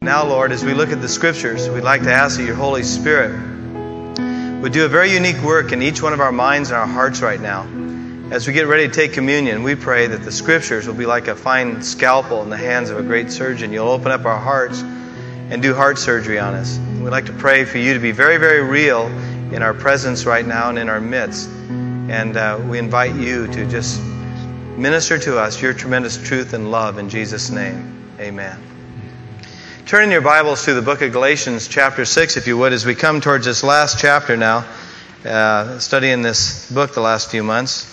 Now, Lord, as we look at the Scriptures, we'd like to ask that your Holy Spirit would do a very unique work in each one of our minds and our hearts right now. As we get ready to take communion, we pray that the Scriptures will be like a fine scalpel in the hands of a great surgeon. You'll open up our hearts and do heart surgery on us. We'd like to pray for you to be very, very real in our presence right now and in our midst. And we invite you to just minister to us your tremendous truth and love in Jesus' name. Amen. Turn in your Bibles to the book of Galatians chapter 6, if you would, as we come towards this last chapter now, studying this book the last few months.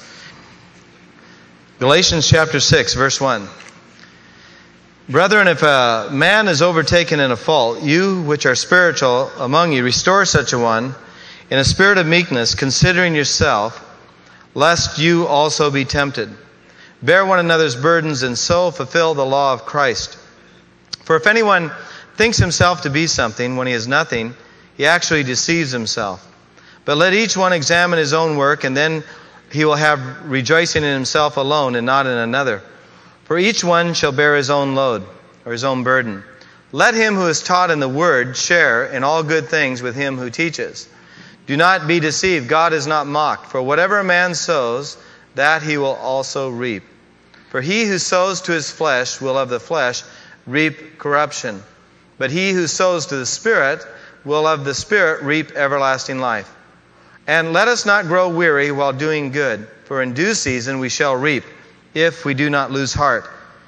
Galatians chapter 6, verse 1. Brethren, if a man is overtaken in a fault, you which are spiritual among you, restore such a one in a spirit of meekness, considering yourself, lest you also be tempted. Bear one another's burdens, and so fulfill the law of Christ. For if anyone thinks himself to be something when he is nothing, he actually deceives himself. But let each one examine his own work, and then he will have rejoicing in himself alone and not in another. For each one shall bear his own load, or his own burden. Let him who is taught in the word share in all good things with him who teaches. Do not be deceived, God is not mocked. For whatever a man sows, that he will also reap. For he who sows to his flesh will of the flesh reap corruption. But he who sows to the Spirit will of the Spirit reap everlasting life. And let us not grow weary while doing good, for in due season we shall reap, if we do not lose heart.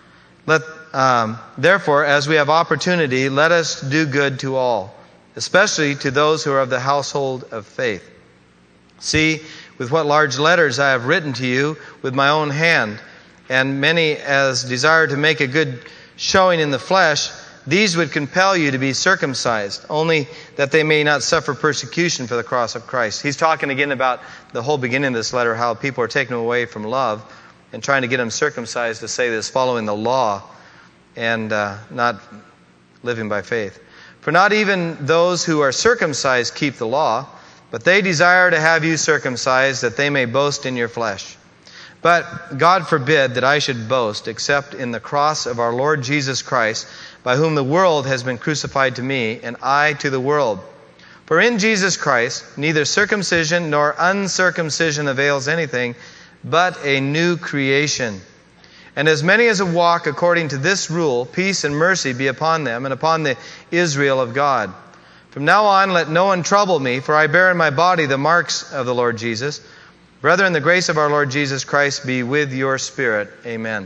Therefore, as we have opportunity, let us do good to all, especially to those who are of the household of faith. See, with what large letters I have written to you with my own hand, and many as desire to make a good showing in the flesh, these would compel you to be circumcised, only that they may not suffer persecution for the cross of Christ. He's talking again about the whole beginning of this letter, how people are taken away from love and trying to get them circumcised to say this, following the law and not living by faith. For not even those who are circumcised keep the law, but they desire to have you circumcised, that they may boast in your flesh. But God forbid that I should boast except in the cross of our Lord Jesus Christ, by whom the world has been crucified to me, and I to the world. For in Jesus Christ neither circumcision nor uncircumcision avails anything, but a new creation. And as many as walk according to this rule, peace and mercy be upon them and upon the Israel of God. From now on let no one trouble me, for I bear in my body the marks of the Lord Jesus. Brethren, the grace of our Lord Jesus Christ be with your spirit. Amen.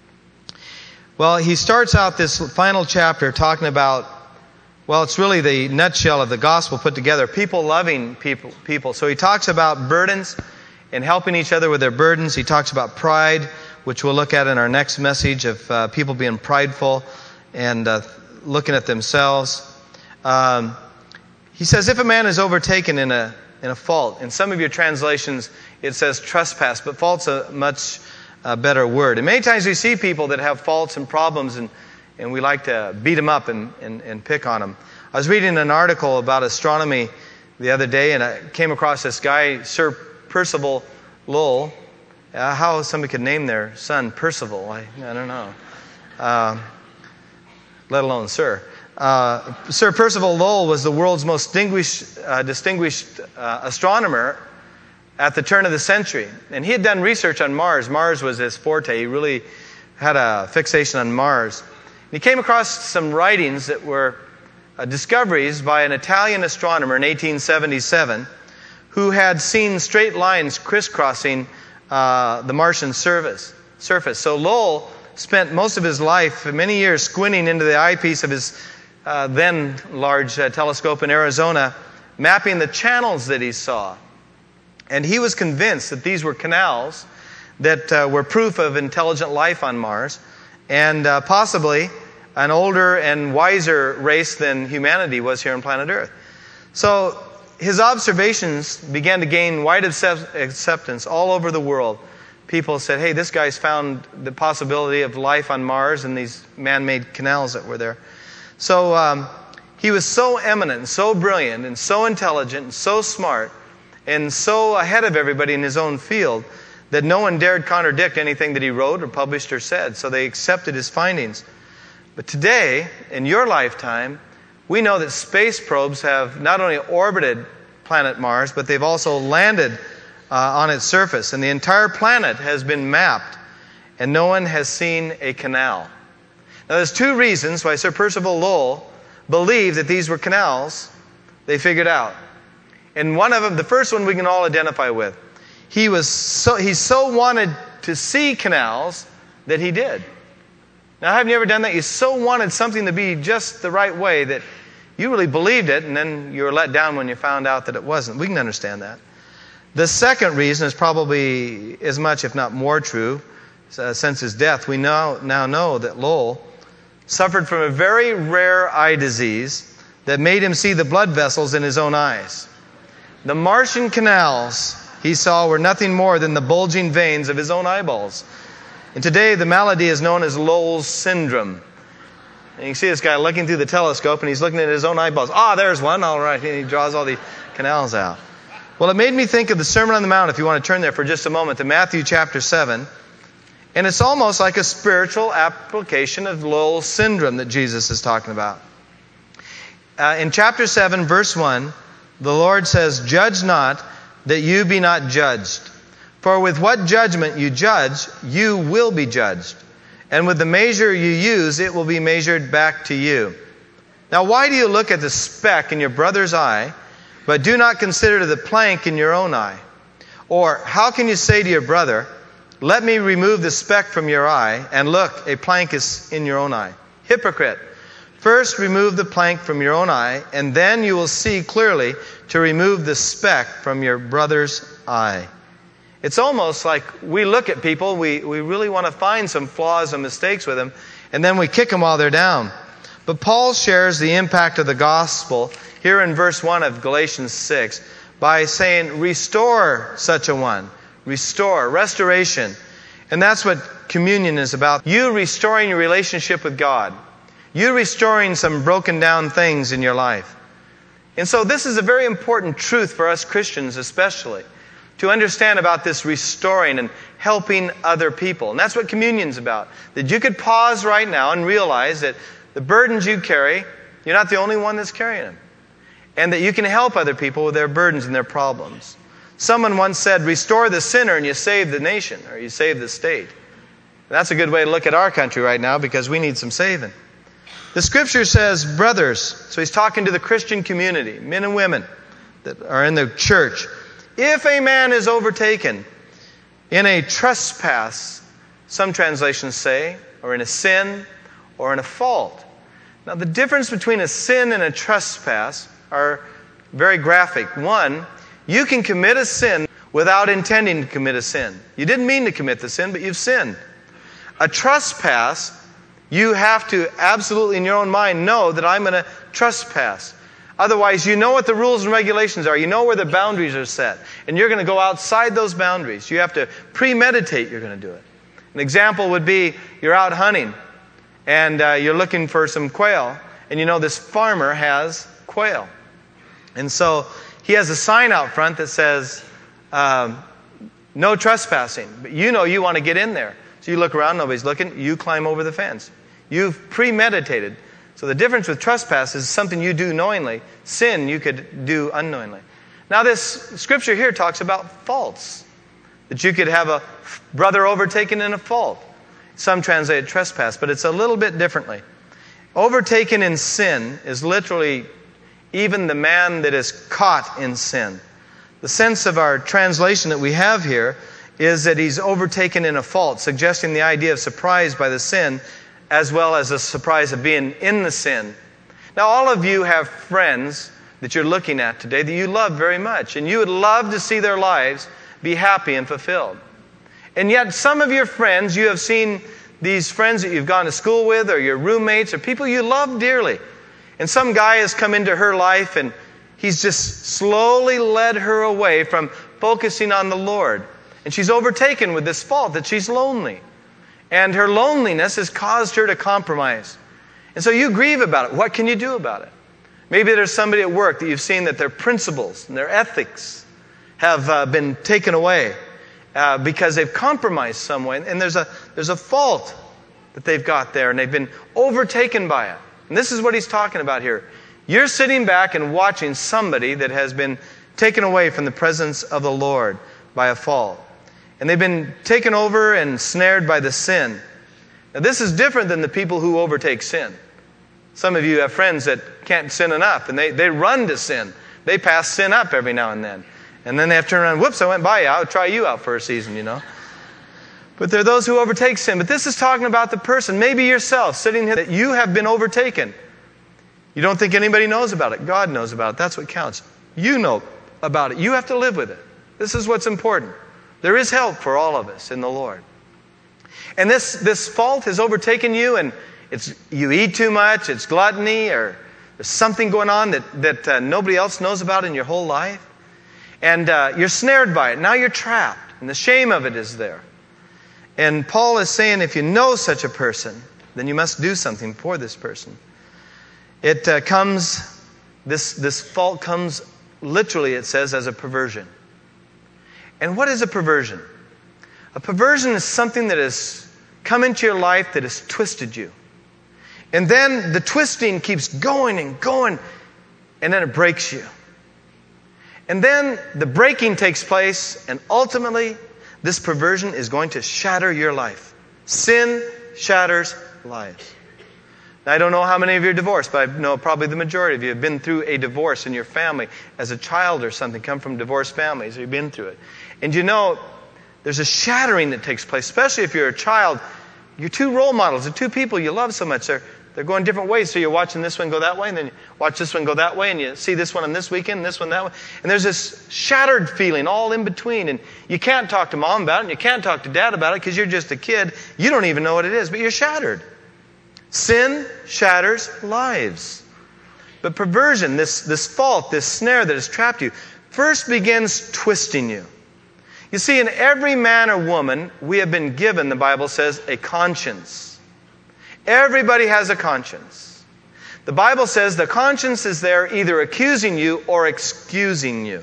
Well, he starts out this final chapter talking about, well, it's really the nutshell of the gospel put together, people loving people. So he talks about burdens and helping each other with their burdens. He talks about pride, which we'll look at in our next message, of people being prideful and looking at themselves. He says, if a man is overtaken in a fault, in some of your translations it says trespass, but fault's a much better word. And many times we see people that have faults and problems, and we like to beat them up and pick on them. I was reading an article about astronomy the other day, and I came across this guy, Sir Percival Lowell. How somebody could name their son Percival, I don't know. Let alone Sir. Sir Percival Lowell was the world's most distinguished astronomer at the turn of the century. And he had done research on Mars. Mars was his forte. He really had a fixation on Mars. And he came across some writings that were discoveries by an Italian astronomer in 1877 who had seen straight lines crisscrossing the Martian surface. So Lowell spent most of his life, many years, squinting into the eyepiece of his then large telescope in Arizona, mapping the channels that he saw. And he was convinced that these were canals that were proof of intelligent life on Mars, and possibly an older and wiser race than humanity was here on planet Earth. So his observations began to gain wide acceptance all over the world. People said, hey, this guy's found the possibility of life on Mars and these man-made canals that were there. So he was so eminent, and so brilliant, and so intelligent, and so smart, and so ahead of everybody in his own field that no one dared contradict anything that he wrote or published or said. So they accepted his findings. But today, in your lifetime, we know that space probes have not only orbited planet Mars, but they've also landed on its surface. And the entire planet has been mapped, and no one has seen a canal. Now, there's two reasons why Sir Percival Lowell believed that these were canals they figured out. And one of them, the first one we can all identify with. He so wanted to see canals that he did. Now, have you ever done that? You so wanted something to be just the right way that you really believed it, and then you were let down when you found out that it wasn't. We can understand that. The second reason is probably as much, if not more true, since his death. We now know that Lowell suffered from a very rare eye disease that made him see the blood vessels in his own eyes. The Martian canals he saw were nothing more than the bulging veins of his own eyeballs. And today the malady is known as Lowell's syndrome. And you can see this guy looking through the telescope, and he's looking at his own eyeballs. There's one. All right. And he draws all the canals out. Well, it made me think of the Sermon on the Mount, if you want to turn there for just a moment, to Matthew chapter 7. And it's almost like a spiritual application of Lowell's syndrome that Jesus is talking about. In chapter 7, verse 1, the Lord says, "Judge not, that you be not judged. For with what judgment you judge, you will be judged. And with the measure you use, it will be measured back to you. Now why do you look at the speck in your brother's eye, but do not consider the plank in your own eye? Or how can you say to your brother, 'Let me remove the speck from your eye,' and look, a plank is in your own eye? Hypocrite! First remove the plank from your own eye, and then you will see clearly to remove the speck from your brother's eye." It's almost like we look at people, we really want to find some flaws and mistakes with them, and then we kick them while they're down. But Paul shares the impact of the gospel here in verse 1 of Galatians 6 by saying, restore such a one. Restore, restoration. And that's what communion is about. You restoring your relationship with God. You restoring some broken down things in your life. And so this is a very important truth for us Christians especially, to understand about this restoring and helping other people. And that's what communion's about. That you could pause right now and realize that the burdens you carry, you're not the only one that's carrying them. And that you can help other people with their burdens and their problems. Someone once said, restore the sinner and you save the nation, or you save the state. And that's a good way to look at our country right now, because we need some saving. The scripture says, brothers, so he's talking to the Christian community, men and women that are in the church. If a man is overtaken in a trespass, some translations say, or in a sin, or in a fault. Now the difference between a sin and a trespass are very graphic. One, you can commit a sin without intending to commit a sin. You didn't mean to commit the sin, but you've sinned. A trespass, you have to absolutely in your own mind know that I'm going to trespass. Otherwise, you know what the rules and regulations are. You know where the boundaries are set. And you're going to go outside those boundaries. You have to premeditate you're going to do it. An example would be you're out hunting and you're looking for some quail. And you know this farmer has quail. And so he has a sign out front that says, no trespassing. But you know you want to get in there. So you look around, nobody's looking. You climb over the fence. You've premeditated. So the difference with trespass is something you do knowingly. Sin you could do unknowingly. Now this scripture here talks about faults. That you could have a brother overtaken in a fault. Some translate trespass, but it's a little bit differently. Overtaken in sin is literally even the man that is caught in sin. The sense of our translation that we have here is that he's overtaken in a fault, suggesting the idea of surprise by the sin as well as the surprise of being in the sin. Now all of you have friends that you're looking at today that you love very much, and you would love to see their lives be happy and fulfilled. And yet some of your friends, you have seen these friends that you've gone to school with, or your roommates, or people you love dearly. And some guy has come into her life and he's just slowly led her away from focusing on the Lord. And she's overtaken with this fault that she's lonely. And her loneliness has caused her to compromise. And so you grieve about it. What can you do about it? Maybe there's somebody at work that you've seen that their principles and their ethics have been taken away because they've compromised some way. And there's a fault that they've got there, and they've been overtaken by it. And this is what he's talking about here. You're sitting back and watching somebody that has been taken away from the presence of the Lord by a fall. And they've been taken over and snared by the sin. Now, this is different than the people who overtake sin. Some of you have friends that can't sin enough, and they run to sin. They pass sin up every now and then. And then they have to turn around, whoops, I went by you. I'll try you out for a season, you know. But there are those who overtake sin. But this is talking about the person, maybe yourself, sitting here, that you have been overtaken. You don't think anybody knows about it. God knows about it. That's what counts. You know about it. You have to live with it. This is what's important. There is help for all of us in the Lord. And this fault has overtaken you, and you eat too much, it's gluttony, or there's something going on that nobody else knows about in your whole life. And you're snared by it. Now you're trapped, and the shame of it is there. And Paul is saying if you know such a person, then you must do something for this person. This fault comes, literally it says, as a perversion. And what is a perversion? A perversion is something that has come into your life that has twisted you. And then the twisting keeps going and going, and then it breaks you. And then the breaking takes place, and ultimately, this perversion is going to shatter your life. Sin shatters lives. Now, I don't know how many of you are divorced, but I know probably the majority of you have been through a divorce in your family as a child or something, come from divorced families, or you've been through it. And you know, there's a shattering that takes place, especially if you're a child. Your two role models, the two people you love so much, they're going different ways. So you're watching this one go that way, and then you watch this one go that way, and you see this one on this weekend, and this one that way. And there's this shattered feeling all in between. And you can't talk to mom about it, and you can't talk to dad about it because you're just a kid. You don't even know what it is, but you're shattered. Sin shatters lives. But perversion, this fault, this snare that has trapped you, first begins twisting you. You see, in every man or woman, we have been given, the Bible says, a conscience. Everybody has a conscience. The Bible says the conscience is there either accusing you or excusing you.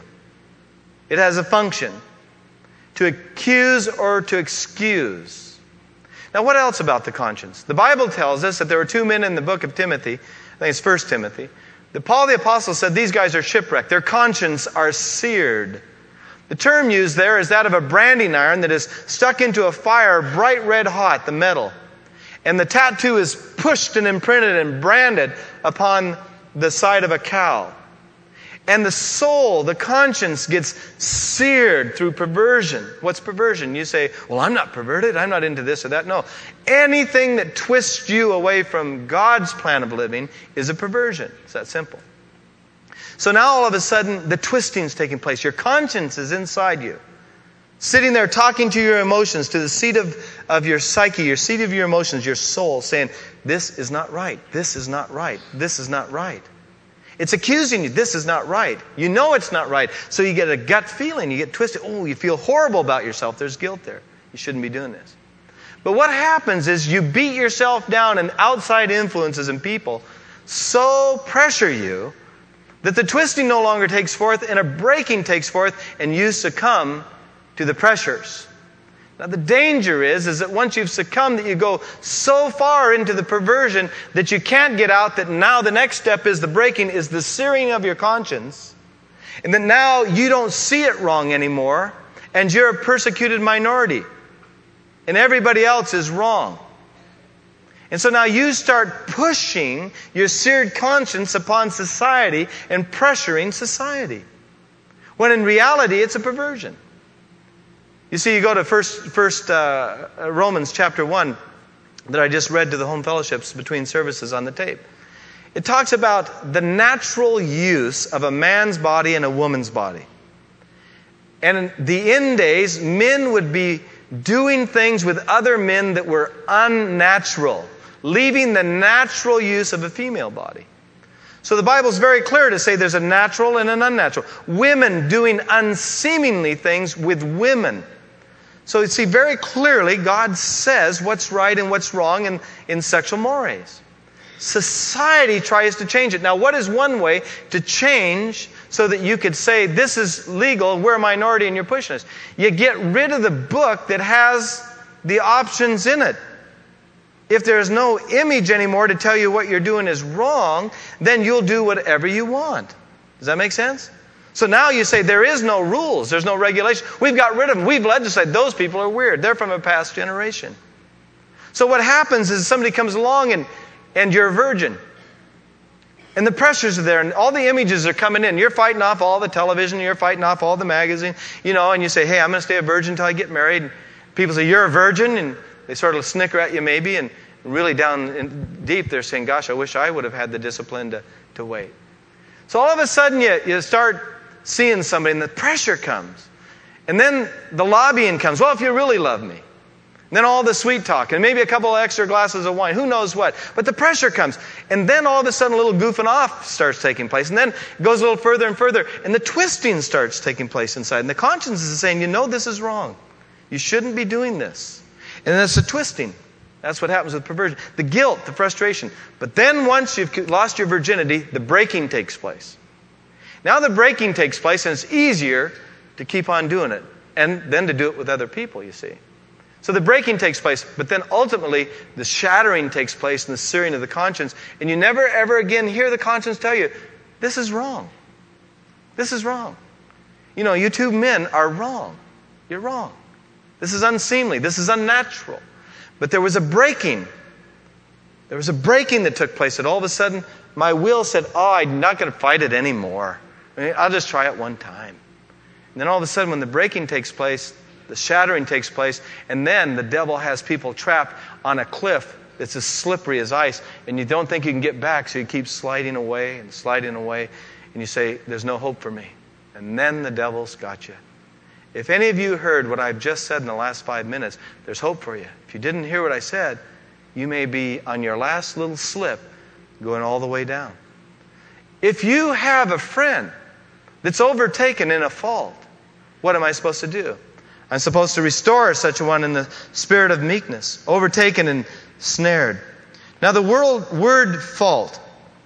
It has a function. To accuse or to excuse. Now, what else about the conscience? The Bible tells us that there were two men in the book of Timothy, I think it's 1 Timothy, that Paul the Apostle said these guys are shipwrecked. Their conscience are seared. The term used there is that of a branding iron that is stuck into a fire bright red hot, the metal. And the tattoo is pushed and imprinted and branded upon the side of a cow. And the soul, the conscience, gets seared through perversion. What's perversion? You say, well, I'm not perverted. I'm not into this or that. No. Anything that twists you away from God's plan of living is a perversion. It's that simple. So now all of a sudden, the twisting is taking place. Your conscience is inside you. Sitting there talking to your emotions, to the seat of your psyche, your seat of your emotions, your soul, saying, this is not right. This is not right. This is not right. It's accusing you. This is not right. You know it's not right. So you get a gut feeling. You get twisted. Oh, you feel horrible about yourself. There's guilt there. You shouldn't be doing this. But what happens is you beat yourself down, and outside influences and people so pressure you that the twisting no longer takes forth and a breaking takes forth, and you succumb to the pressures. Now the danger is that once you've succumbed, that you go so far into the perversion that you can't get out, that now the next step is the breaking, is the searing of your conscience. And that now you don't see it wrong anymore, and you're a persecuted minority. And everybody else is wrong. And so now you start pushing your seared conscience upon society and pressuring society. When in reality, it's a perversion. You see, you go to first Romans chapter 1 that I just read to the home fellowships between services on the tape. It talks about the natural use of a man's body and a woman's body. And in the end days, men would be doing things with other men that were unnatural, leaving the natural use of a female body. So the Bible's very clear to say there's a natural and an unnatural. Women doing unseemly things with women. So you see very clearly God says what's right and what's wrong in sexual mores. Society tries to change it. Now, what is one way to change so that you could say this is legal, we're a minority and you're pushing us? You get rid of the book that has the options in it. If there's no image anymore to tell you what you're doing is wrong, then you'll do whatever you want. Does that make sense? So now you say there is no rules, there's no regulation. We've got rid of them. We've legislated. Those people are weird. They're from a past generation. So what happens is somebody comes along and you're a virgin. And the pressures are there, and all the images are coming in. You're fighting off all the television, you're fighting off all the magazine, and you say, hey, I'm going to stay a virgin until I get married. And people say, you're a virgin, and they sort of snicker at you maybe, and really down deep they're saying, gosh, I wish I would have had the discipline to wait. So all of a sudden you start seeing somebody, and the pressure comes. And then the lobbying comes. Well, if you really love me. And then all the sweet talk, and maybe a couple of extra glasses of wine, who knows what. But the pressure comes. And then all of a sudden a little goofing off starts taking place. And then it goes a little further and further. And the twisting starts taking place inside. And the conscience is saying, this is wrong. You shouldn't be doing this. And that's a twisting. That's what happens with perversion. The guilt, the frustration. But then once you've lost your virginity, the breaking takes place. Now the breaking takes place, and it's easier to keep on doing it. And then to do it with other people, you see. So the breaking takes place, but then ultimately the shattering takes place and the searing of the conscience. And you never ever again hear the conscience tell you, this is wrong. This is wrong. You two men are wrong. You're wrong. This is unseemly. This is unnatural. But there was a breaking. There was a breaking that took place, and all of a sudden my will said, I'm not going to fight it anymore. I'll just try it one time. And then all of a sudden when the breaking takes place, the shattering takes place, and then the devil has people trapped on a cliff that's as slippery as ice, and you don't think you can get back, so you keep sliding away, and you say, there's no hope for me. And then the devil's got you. If any of you heard what I've just said in the last 5 minutes, there's hope for you. If you didn't hear what I said, you may be on your last little slip going all the way down. If you have a friend that's overtaken in a fault, what am I supposed to do? I'm supposed to restore such a one in the spirit of meekness, overtaken and snared. Now the word fault,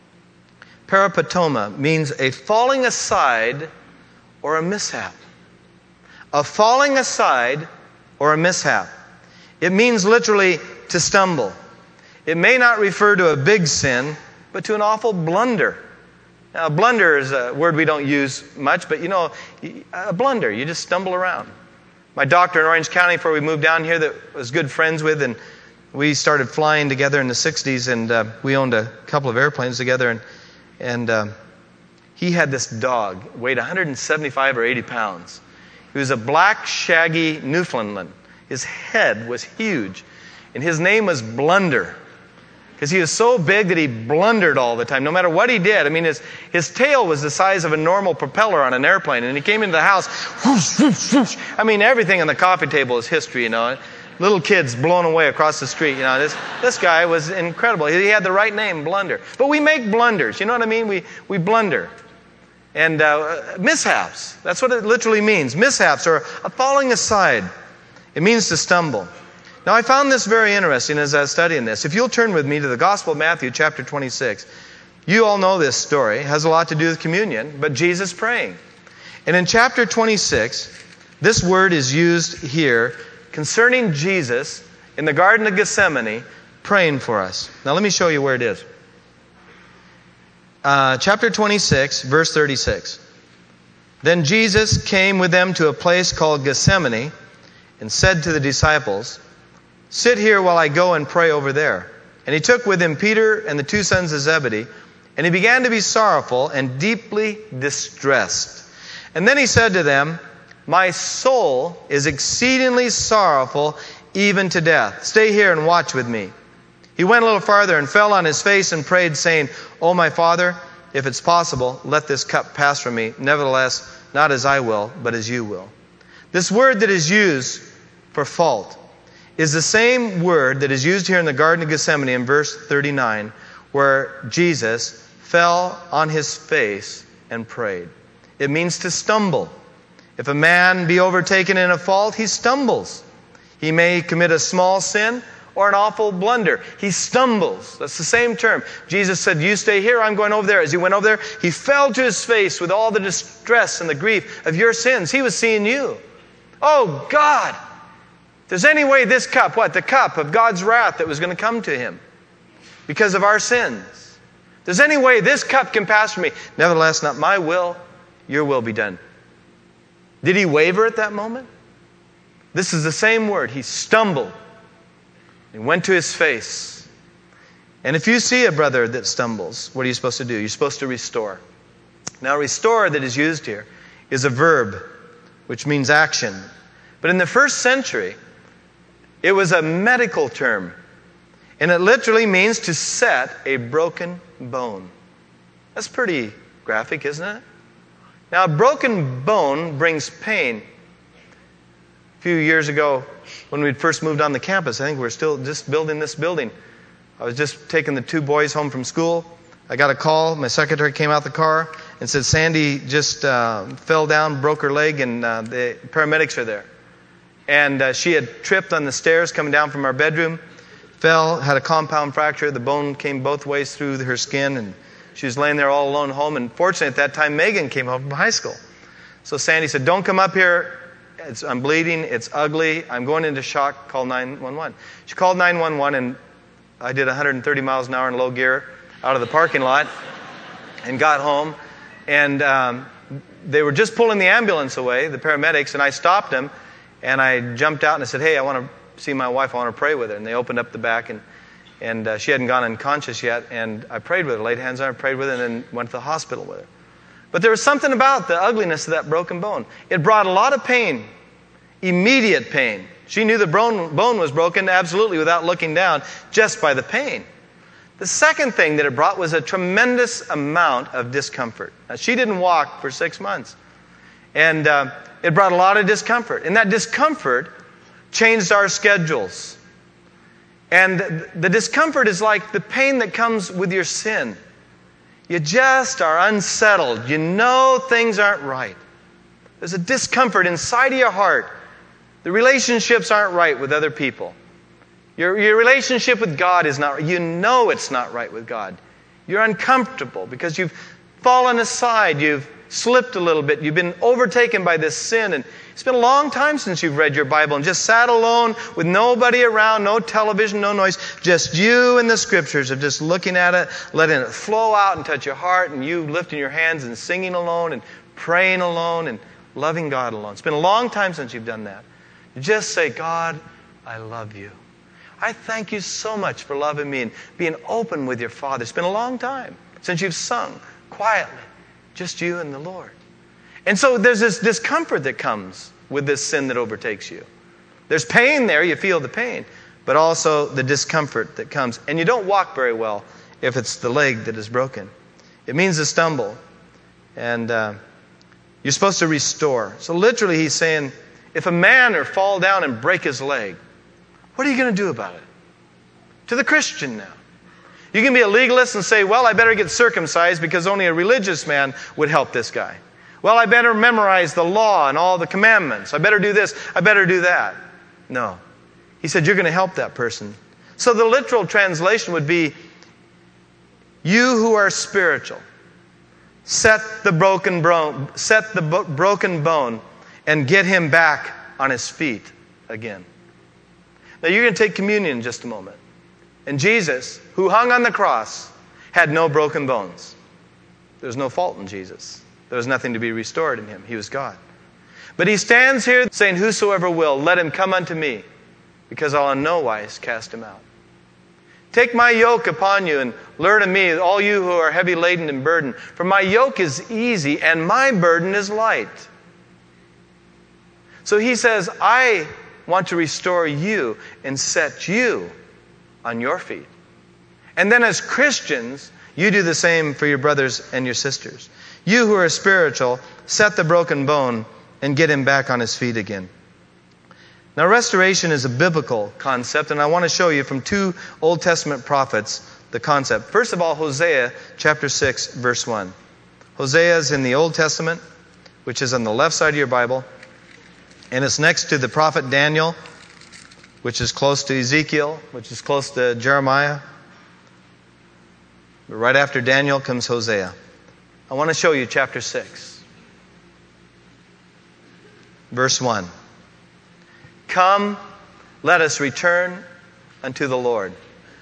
parapatoma, means a falling aside or a mishap. A falling aside or a mishap. It means literally to stumble. It may not refer to a big sin, but to an awful blunder. Now, blunder is a word we don't use much, but a blunder, you just stumble around. My doctor in Orange County, before we moved down here, that I was good friends with, and we started flying together in the 60s, and we owned a couple of airplanes together, and he had this dog, weighed 175 or 80 pounds. He was a black, shaggy Newfoundland. His head was huge, and his name was Blunder, because he was so big that he blundered all the time, no matter what he did. I mean, his tail was the size of a normal propeller on an airplane, and he came into the house, whoosh, whoosh, whoosh. I mean, everything on the coffee table is history, Little kids blown away across the street, This guy was incredible. He had the right name, Blunder. But we make blunders, you know what I mean? We blunder. And mishaps, that's what it literally means. Mishaps, or a falling aside. It means to stumble. Now, I found this very interesting as I was studying this. If you'll turn with me to the Gospel of Matthew, chapter 26. You all know this story. It has a lot to do with communion, but Jesus praying. And in chapter 26, this word is used here concerning Jesus in the Garden of Gethsemane praying for us. Now, let me show you where it is. Chapter 26, verse 36. Then Jesus came with them to a place called Gethsemane and said to the disciples, sit here while I go and pray over there. And he took with him Peter and the two sons of Zebedee, and he began to be sorrowful and deeply distressed. And then he said to them, my soul is exceedingly sorrowful, even to death. Stay here and watch with me. He went a little farther and fell on his face and prayed, saying, O my Father, if it's possible, let this cup pass from me. Nevertheless, not as I will, but as you will. This word that is used for fault is the same word that is used here in the Garden of Gethsemane in verse 39, where Jesus fell on his face and prayed. It means to stumble. If a man be overtaken in a fault, he stumbles. He may commit a small sin or an awful blunder. He stumbles. That's the same term. Jesus said, you stay here, I'm going over there. As he went over there, he fell to his face with all the distress and the grief of your sins. He was seeing you. Oh, God! there's any way this cup, what? The cup of God's wrath that was going to come to him because of our sins. There's any way this cup can pass from me. Nevertheless, not my will, your will be done. Did he waver at that moment? This is the same word. He stumbled. He went to his face. And if you see a brother that stumbles, what are you supposed to do? You're supposed to restore. Now, restore that is used here is a verb, which means action. But in the first century, it was a medical term. And it literally means to set a broken bone. That's pretty graphic, isn't it? Now, a broken bone brings pain. A few years ago, when we first moved on the campus, I think we were still just building this building. I was just taking the 2 boys home from school. I got a call. My secretary came out the car and said, Sandy just fell down, broke her leg, and the paramedics are there. And she had tripped on the stairs coming down from our bedroom, fell, had a compound fracture. The bone came both ways through her skin, and she was laying there all alone at home. And fortunately, at that time, Megan came home from high school. So Sandy said, don't come up here. I'm bleeding. It's ugly. I'm going into shock. Call 911. She called 911, and I did 130 miles an hour in low gear out of the parking lot and got home. And they were just pulling the ambulance away, the paramedics, and I stopped them. And I jumped out and I said, hey, I want to see my wife. I want to pray with her. And they opened up the back, and she hadn't gone unconscious yet. And I prayed with her, laid hands on her, prayed with her, and then went to the hospital with her. But there was something about the ugliness of that broken bone. It brought a lot of pain, immediate pain. She knew the bone was broken absolutely without looking down, just by the pain. The second thing that it brought was a tremendous amount of discomfort. Now, she didn't walk for 6 months. And it brought a lot of discomfort. And that discomfort changed our schedules. And the discomfort is like the pain that comes with your sin. You just are unsettled. You know things aren't right. There's a discomfort inside of your heart. The relationships aren't right with other people. Your relationship with God is not right. You know it's not right with God. You're uncomfortable because you've fallen aside. You've slipped a little bit. You've been overtaken by this sin. And it's been a long time since you've read your Bible and just sat alone with nobody around, no television, no noise, just you and the Scriptures of just looking at it, letting it flow out and touch your heart, and you lifting your hands and singing alone and praying alone and loving God alone. It's been a long time since you've done that. You just say, God, I love you. I thank you so much for loving me and being open with your Father. It's been a long time since you've sung quietly, just you and the Lord. And so there's this discomfort that comes with this sin that overtakes you. There's pain there, you feel the pain, but also the discomfort that comes. And you don't walk very well if it's the leg that is broken. It means to stumble. And you're supposed to restore. So literally he's saying, if a man or fall down and break his leg, what are you going to do about it? To the Christian now. You can be a legalist and say, well, I better get circumcised because only a religious man would help this guy. Well, I better memorize the law and all the commandments. I better do this. I better do that. No. He said, you're going to help that person. So the literal translation would be, you who are spiritual, set the broken bone and get him back on his feet again. Now you're going to take communion in just a moment. And Jesus, who hung on the cross, had no broken bones. There was no fault in Jesus. There was nothing to be restored in him. He was God. But he stands here saying, whosoever will, let him come unto me, because I'll in no wise cast him out. Take my yoke upon you and learn of me, all you who are heavy laden and burdened. For my yoke is easy and my burden is light. So he says, I want to restore you and set you on your feet. And then as Christians, you do the same for your brothers and your sisters. You who are spiritual, set the broken bone and get him back on his feet again. Now, restoration is a biblical concept, and I want to show you from 2 Old Testament prophets the concept. First of all, Hosea chapter 6, verse 1. Hosea is in the Old Testament, which is on the left side of your Bible, and it's next to the prophet Daniel, which is close to Ezekiel, which is close to Jeremiah. But right after Daniel comes Hosea. I want to show you chapter 6. Verse 1. Come, let us return unto the Lord.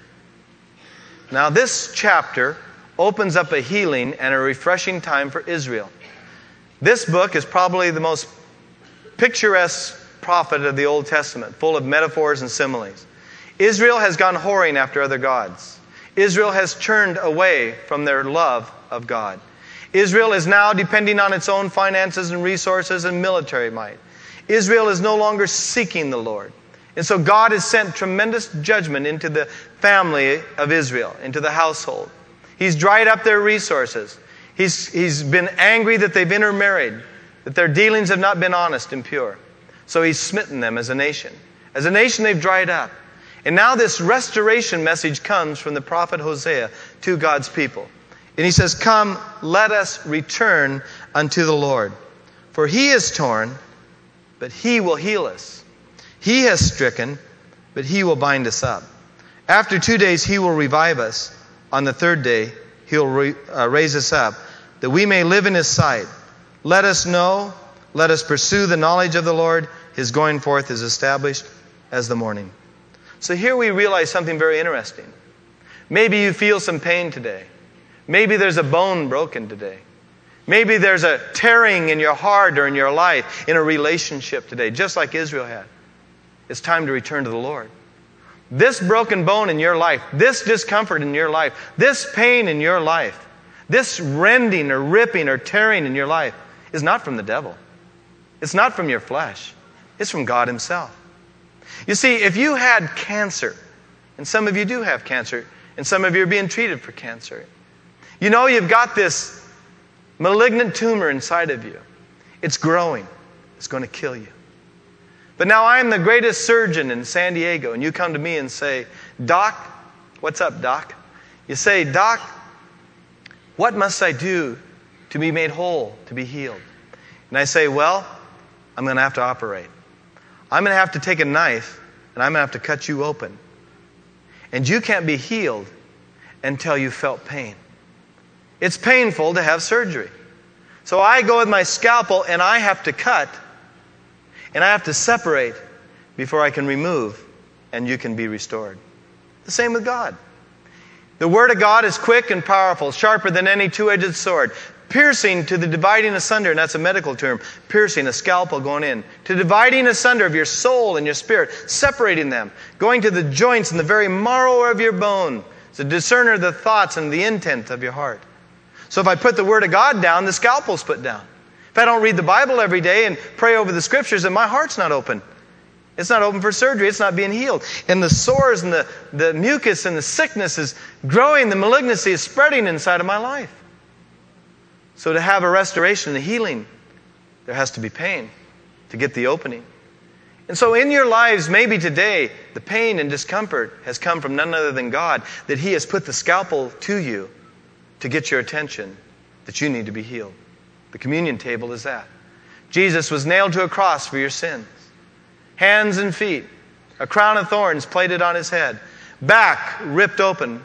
Now this chapter opens up a healing and a refreshing time for Israel. This book is probably the most picturesque prophet of the Old Testament, full of metaphors and similes. Israel has gone whoring after other gods. Israel has turned away from their love of God. Israel is now depending on its own finances and resources and military might. Israel is no longer seeking the Lord. And so God has sent tremendous judgment into the family of Israel, into the household. He's dried up their resources. He's been angry that they've intermarried, that their dealings have not been honest and pure. So He's smitten them as a nation. As a nation, they've dried up. And now this restoration message comes from the prophet Hosea to God's people. And he says, "Come, let us return unto the Lord. For He is torn, but He will heal us. He has stricken, but He will bind us up. After 2 days He will revive us. On the third day He'll raise us up, that we may live in His sight. Let us know, let us pursue the knowledge of the Lord. His going forth is established as the morning." So here we realize something very interesting. Maybe you feel some pain today. Maybe there's a bone broken today. Maybe there's a tearing in your heart or in your life, in a relationship today, just like Israel had. It's time to return to the Lord. This broken bone in your life, this discomfort in your life, this pain in your life, this rending or ripping or tearing in your life is not from the devil. It's not from your flesh. It's from God Himself. You see, if you had cancer, and some of you do have cancer, and some of you are being treated for cancer, you know you've got this malignant tumor inside of you. It's growing. It's going to kill you. But now I'm the greatest surgeon in San Diego, and you come to me and say, "Doc, what's up, Doc?" You say, "Doc, what must I do to be made whole, to be healed?" And I say, "Well, I'm going to have to operate. I'm going to have to take a knife, and I'm going to have to cut you open. And you can't be healed until you felt pain. It's painful to have surgery. So I go with my scalpel, and I have to cut, and I have to separate before I can remove, and you can be restored." The same with God. The Word of God is quick and powerful, sharper than any two-edged sword, piercing to the dividing asunder, and that's a medical term, piercing, a scalpel going in, to dividing asunder of your soul and your spirit, separating them, going to the joints and the very marrow of your bone. It's a discerner of the thoughts and the intent of your heart. So if I put the Word of God down, the scalpel's put down. If I don't read the Bible every day and pray over the Scriptures, then my heart's not open. It's not open for surgery. It's not being healed. And the sores and the mucus and the sickness is growing. The malignancy is spreading inside of my life. So to have a restoration and a healing, there has to be pain to get the opening. And so in your lives, maybe today, the pain and discomfort has come from none other than God, that He has put the scalpel to you to get your attention, that you need to be healed. The communion table is that. Jesus was nailed to a cross for your sins. Hands and feet, a crown of thorns plated on His head, back ripped open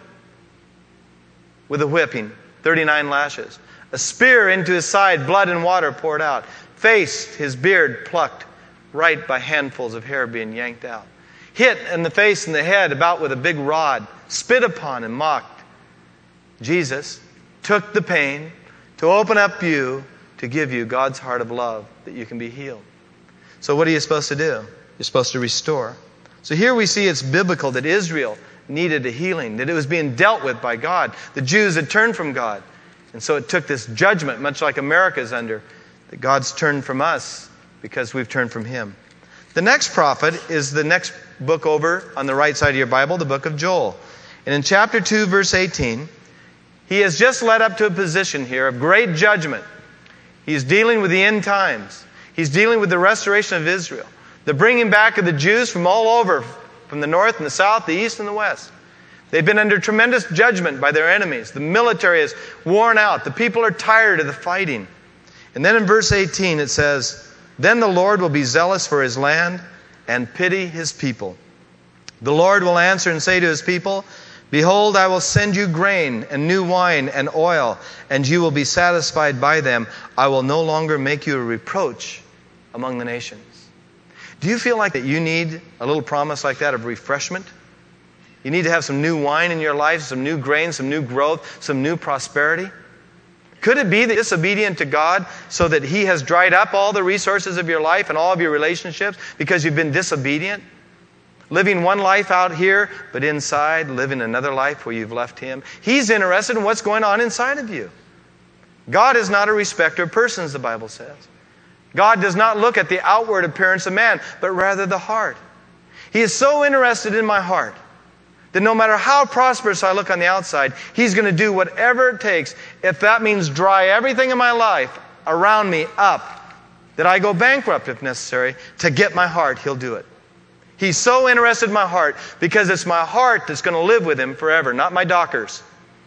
with a whipping, 39 lashes, a spear into His side, blood and water poured out, face, His beard plucked right by handfuls of hair being yanked out, hit in the face and the head about with a big rod, spit upon and mocked. Jesus took the pain to open up you, to give you God's heart of love, that you can be healed. So what are you supposed to do? You're supposed to restore. So here we see it's biblical that Israel needed a healing, that it was being dealt with by God. The Jews had turned from God. And so it took this judgment, much like America's under, that God's turned from us because we've turned from Him. The next prophet is the next book over on the right side of your Bible, the book of Joel. And in chapter 2, verse 18, he has just led up to a position here of great judgment. He's dealing with the end times. He's dealing with the restoration of Israel, the bringing back of the Jews from all over, from the north and the south, the east and the west. They've been under tremendous judgment by their enemies. The military is worn out. The people are tired of the fighting. And then in verse 18 it says, "Then the Lord will be zealous for His land and pity His people. The Lord will answer and say to His people, Behold, I will send you grain and new wine and oil, and you will be satisfied by them. I will no longer make you a reproach among the nations." Do you feel like that you need a little promise like that of refreshment? You need to have some new wine in your life, some new grain, some new growth, some new prosperity? Could it be that you're disobedient to God so that He has dried up all the resources of your life and all of your relationships because you've been disobedient? Living one life out here, but inside living another life where you've left Him. He's interested in what's going on inside of you. God is not a respecter of persons, the Bible says. God does not look at the outward appearance of man, but rather the heart. He is so interested in my heart that no matter how prosperous I look on the outside, He's going to do whatever it takes. If that means dry everything in my life around me up, that I go bankrupt if necessary, to get my heart, He'll do it. He's so interested in my heart because it's my heart that's going to live with Him forever, not my Dockers,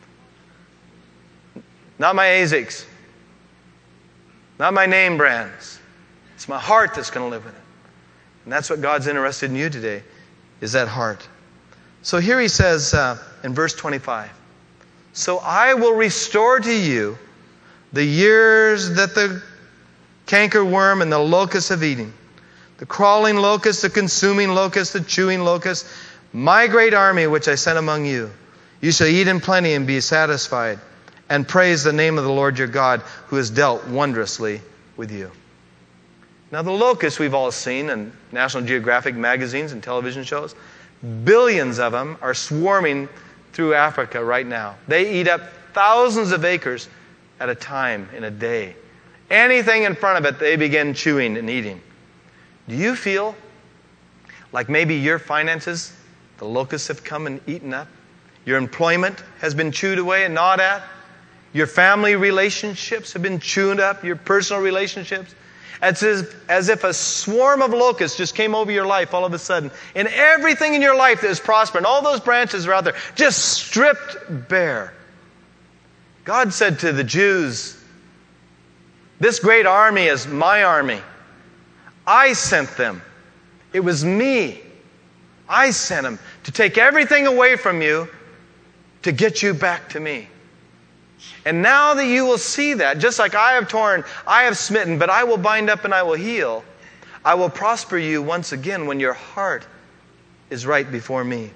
not my ASICs, not my name brands. It's my heart that's going to live with Him. And that's what God's interested in you today, is that heart. So here He says in verse 25, so I will restore to you the years that the cankerworm and the locust have eaten, the crawling locust, the consuming locust, the chewing locust, my great army which I sent among you. You shall eat in plenty and be satisfied, and praise the name of the Lord your God, who has dealt wondrously with you. Now the locusts we've all seen in National Geographic magazines and television shows. Billions of them are swarming through Africa right now. They eat up thousands of acres at a time in a day. Anything in front of it, they begin chewing and eating. Do you feel like maybe your finances, the locusts have come and eaten up? Your employment has been chewed away and gnawed at? Your family relationships have been chewed up, your personal relationships? It's as if a swarm of locusts just came over your life all of a sudden. And everything in your life that is prospering, all those branches are out there, just stripped bare. God said to the Jews, this great army is my army. I sent them. It was me. I sent them to take everything away from you to get you back to me. And now that you will see that, just like I have torn, I have smitten, but I will bind up and I will heal, I will prosper you once again when your heart is right before me.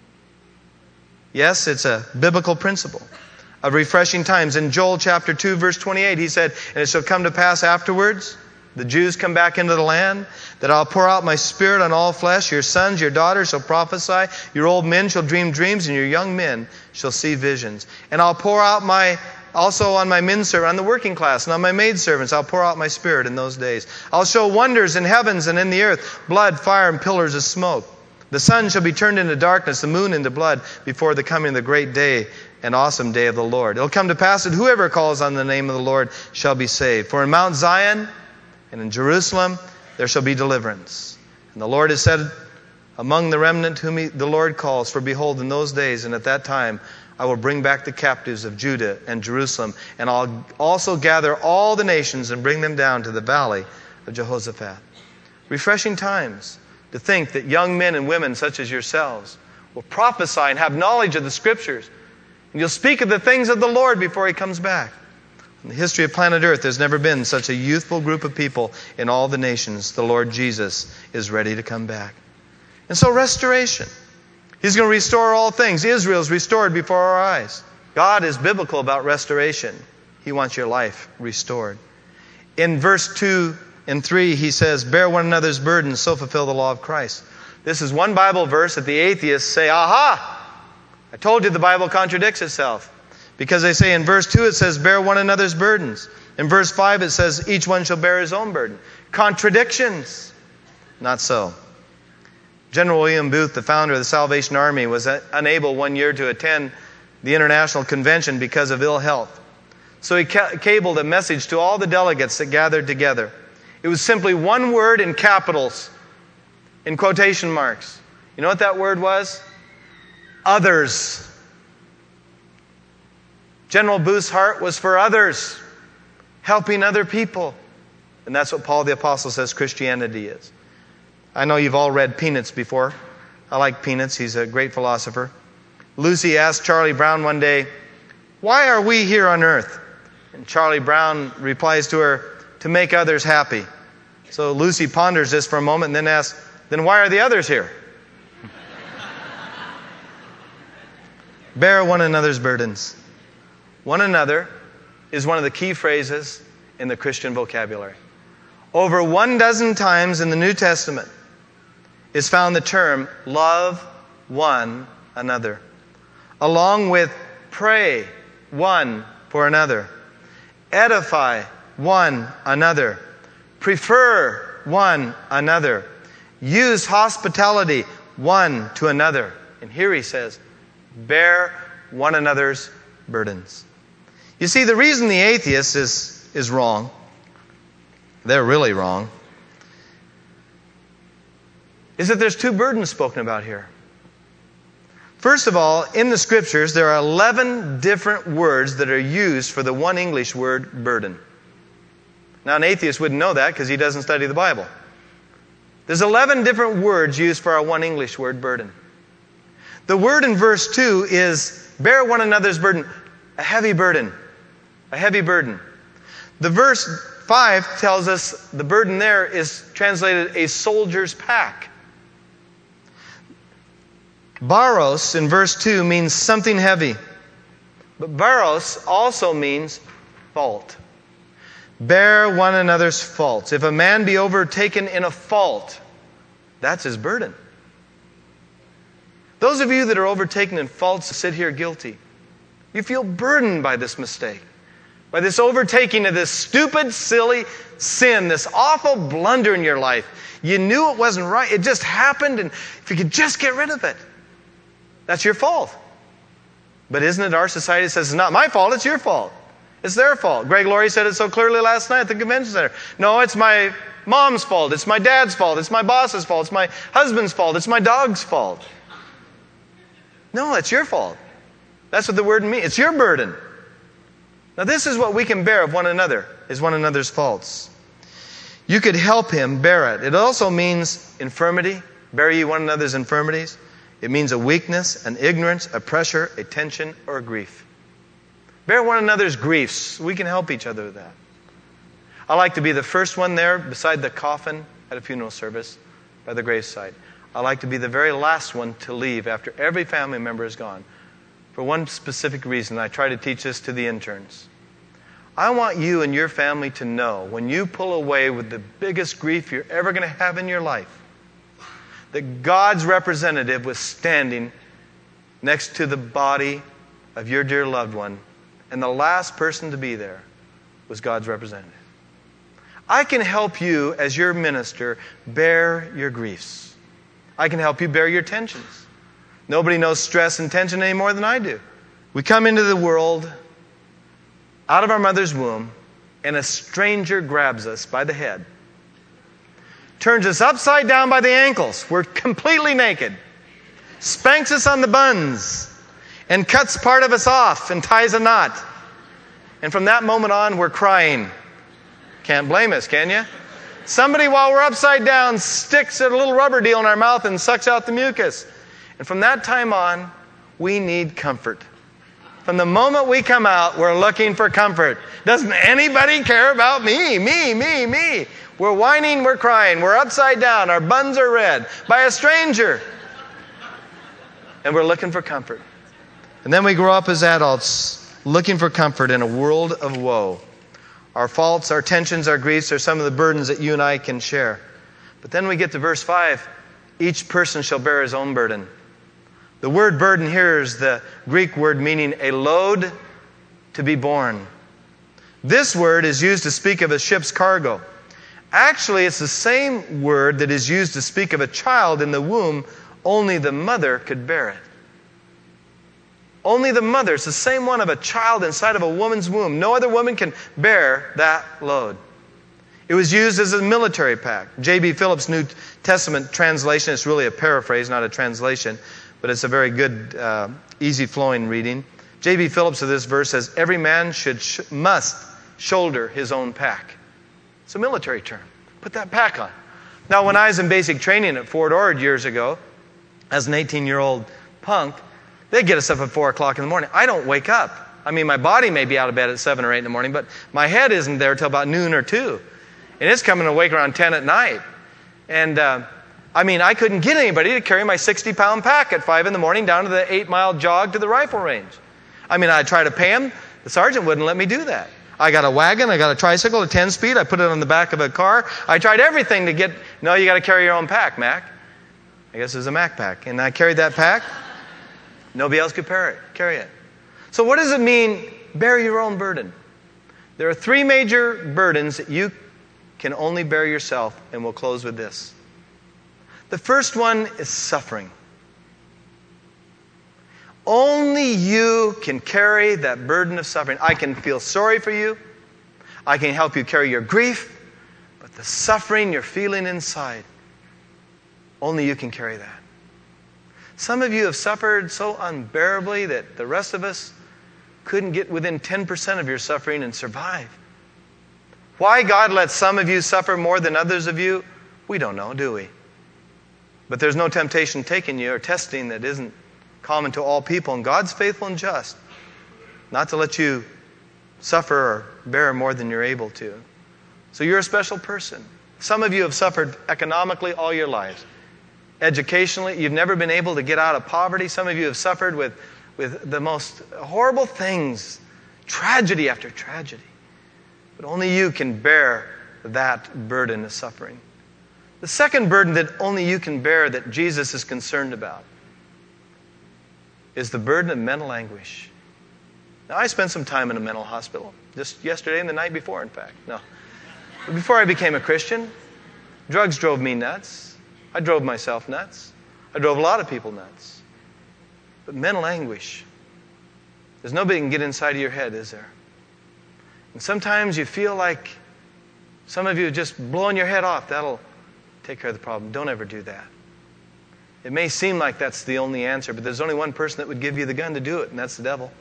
Yes, it's a biblical principle of refreshing times. In Joel chapter 2, verse 28, He said, and it shall come to pass afterwards, the Jews come back into the land, that I'll pour out my Spirit on all flesh. Your sons, your daughters shall prophesy. Your old men shall dream dreams, and your young men shall see visions. And I'll pour out also on my menservant, on the working class, and on my maidservants, I'll pour out my Spirit in those days. I'll show wonders in heavens and in the earth, blood, fire, and pillars of smoke. The sun shall be turned into darkness, the moon into blood, before the coming of the great day and awesome day of the Lord. It'll come to pass that whoever calls on the name of the Lord shall be saved. For in Mount Zion and in Jerusalem there shall be deliverance. And the Lord has said, among the remnant whom the Lord calls, for behold, in those days and at that time I will bring back the captives of Judah and Jerusalem, and I'll also gather all the nations and bring them down to the valley of Jehoshaphat. Refreshing times to think that young men and women such as yourselves will prophesy and have knowledge of the Scriptures. And you'll speak of the things of the Lord before He comes back. In the history of planet Earth, there's never been such a youthful group of people in all the nations. The Lord Jesus is ready to come back. And so restoration. He's going to restore all things. Israel is restored before our eyes. God is biblical about restoration. He wants your life restored. In verse 2 and 3, He says, bear one another's burdens, so fulfill the law of Christ. This is one Bible verse that the atheists say, aha! I told you the Bible contradicts itself. Because they say in verse 2 it says, bear one another's burdens. In verse 5 it says, each one shall bear his own burden. Contradictions. Not so. General William Booth, the founder of the Salvation Army, was unable one year to attend the International Convention because of ill health. So he cabled a message to all the delegates that gathered together. It was simply one word in capitals, in quotation marks. You know what that word was? Others. General Booth's heart was for others, helping other people. And that's what Paul the Apostle says Christianity is. I know you've all read Peanuts before. I like Peanuts. He's a great philosopher. Lucy asked Charlie Brown one day, why are we here on earth? And Charlie Brown replies to her, to make others happy. So Lucy ponders this for a moment and then asks, then why are the others here? Bear one another's burdens. One another is one of the key phrases in the Christian vocabulary. Over 12 times in the New Testament is found the term love one another, along with pray one for another, edify one another, prefer one another, use hospitality one to another. And here he says, bear one another's burdens. You see, the reason the atheist is wrong, they're really wrong, is that there's two burdens spoken about here. First of all, in the Scriptures, there are 11 different words that are used for the one English word, burden. Now, an atheist wouldn't know that because he doesn't study the Bible. There's 11 different words used for our one English word, burden. The word in verse 2 is, bear one another's burden, a heavy burden. A heavy burden. The verse 5 tells us the burden there is translated a soldier's pack. Baros in verse 2 means something heavy. But baros also means fault. Bear one another's faults. If a man be overtaken in a fault, that's his burden. Those of you that are overtaken in faults sit here guilty. You feel burdened by this mistake, by this overtaking of this stupid, silly sin, this awful blunder in your life. You knew it wasn't right. It just happened, and if you could just get rid of it, that's your fault. But isn't it our society that says, it's not my fault, it's your fault. It's their fault. Greg Laurie said it so clearly last night at the convention center. No, it's my mom's fault. It's my dad's fault. It's my boss's fault. It's my husband's fault. It's my dog's fault. No, it's your fault. That's what the word means. It's your burden. Now, this is what we can bear of one another, is one another's faults. You could help him bear it. It also means infirmity. Bear ye one another's infirmities. It means a weakness, an ignorance, a pressure, a tension, or a grief. Bear one another's griefs. We can help each other with that. I like to be the first one there beside the coffin at a funeral service by the gravesite. I like to be the very last one to leave after every family member is gone. For one specific reason, I try to teach this to the interns. I want you and your family to know when you pull away with the biggest grief you're ever going to have in your life, that God's representative was standing next to the body of your dear loved one, and the last person to be there was God's representative. I can help you as your minister bear your griefs. I can help you bear your tensions. Nobody knows stress and tension any more than I do. We come into the world out of our mother's womb, and a stranger grabs us by the head, turns us upside down by the ankles. We're completely naked. Spanks us on the buns and cuts part of us off and ties a knot. And from that moment on, we're crying. Can't blame us, can you? Somebody, while we're upside down, sticks a little rubber deal in our mouth and sucks out the mucus. And from that time on, we need comfort. From the moment we come out, we're looking for comfort. Doesn't anybody care about me? Me. We're whining, we're crying, we're upside down, our buns are red by a stranger. And we're looking for comfort. And then we grow up as adults looking for comfort in a world of woe. Our faults, our tensions, our griefs are some of the burdens that you and I can share. But then we get to verse 5. Each person shall bear his own burden. The word burden here is the Greek word meaning a load to be borne. This word is used to speak of a ship's cargo. Actually, it's the same word that is used to speak of a child in the womb, only the mother could bear it. Only the mother. It's the same one of a child inside of a woman's womb. No other woman can bear that load. It was used as a military pack. J.B. Phillips' New Testament translation, it's really a paraphrase, not a translation, but it's a very good, easy-flowing reading. J.B. Phillips of this verse says, every man must shoulder his own pack. It's a military term. Put that pack on. Now, when I was in basic training at Fort Ord years ago, as an 18-year-old punk, they'd get us up at 4 o'clock in the morning. I don't wake up. I mean, my body may be out of bed at 7 or 8 in the morning, but my head isn't there till about noon or 2. And it's coming awake around 10 at night. And I couldn't get anybody to carry my 60-pound pack at 5 in the morning down to the 8-mile jog to the rifle range. I tried to pay him. The sergeant wouldn't let me do that. I got a wagon, I got a tricycle, a 10-speed. I put it on the back of a car. I tried everything to get, no, you got to carry your own pack, Mac. I guess it was a Mac pack. And I carried that pack. Nobody else could carry it. So what does it mean, bear your own burden? There are 3 major burdens that you can only bear yourself, and we'll close with this. The first one is suffering. Only you can carry that burden of suffering. I can feel sorry for you. I can help you carry your grief. But the suffering you're feeling inside, only you can carry that. Some of you have suffered so unbearably that the rest of us couldn't get within 10% of your suffering and survive. Why God lets some of you suffer more than others of you, we don't know, do we? But there's no temptation taking you or testing that isn't common to all people, and God's faithful and just not to let you suffer or bear more than you're able to. So you're a special person. Some of you have suffered economically all your lives. Educationally, you've never been able to get out of poverty. Some of you have suffered with the most horrible things, tragedy after tragedy. But only you can bear that burden of suffering. The second burden that only you can bear that Jesus is concerned about is the burden of mental anguish. Now, I spent some time in a mental hospital, just yesterday and the night before, in fact. No. But before I became a Christian, drugs drove me nuts. I drove myself nuts. I drove a lot of people nuts. But mental anguish, there's nobody can get inside of your head, is there? And sometimes you feel like some of you are just blowing your head off. That'll take care of the problem. Don't ever do that. It may seem like that's the only answer, but there's only one person that would give you the gun to do it, and that's the devil.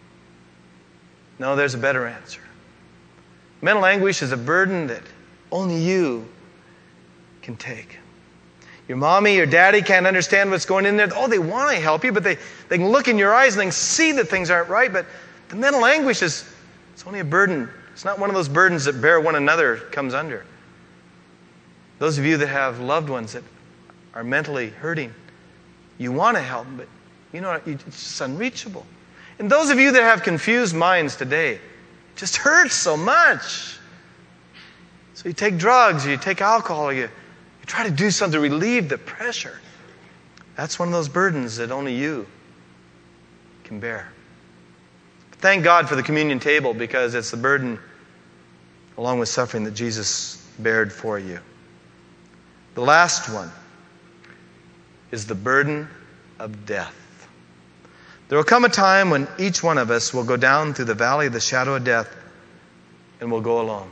No, there's a better answer. Mental anguish is a burden that only you can take. Your mommy, your daddy can't understand what's going in there. Oh, they want to help you, but they can look in your eyes and they can see that things aren't right. But the mental anguish it's only a burden. It's not one of those burdens that bear one another comes under. Those of you that have loved ones that are mentally hurting, you want to help them, but it's just unreachable. And those of you that have confused minds today, it just hurts so much. So you take drugs, or you take alcohol, or you try to do something to relieve the pressure. That's one of those burdens that only you can bear. Thank God for the communion table, because it's the burden along with suffering that Jesus bared for you. The last one is the burden of death. There will come a time when each one of us will go down through the valley of the shadow of death and will go alone.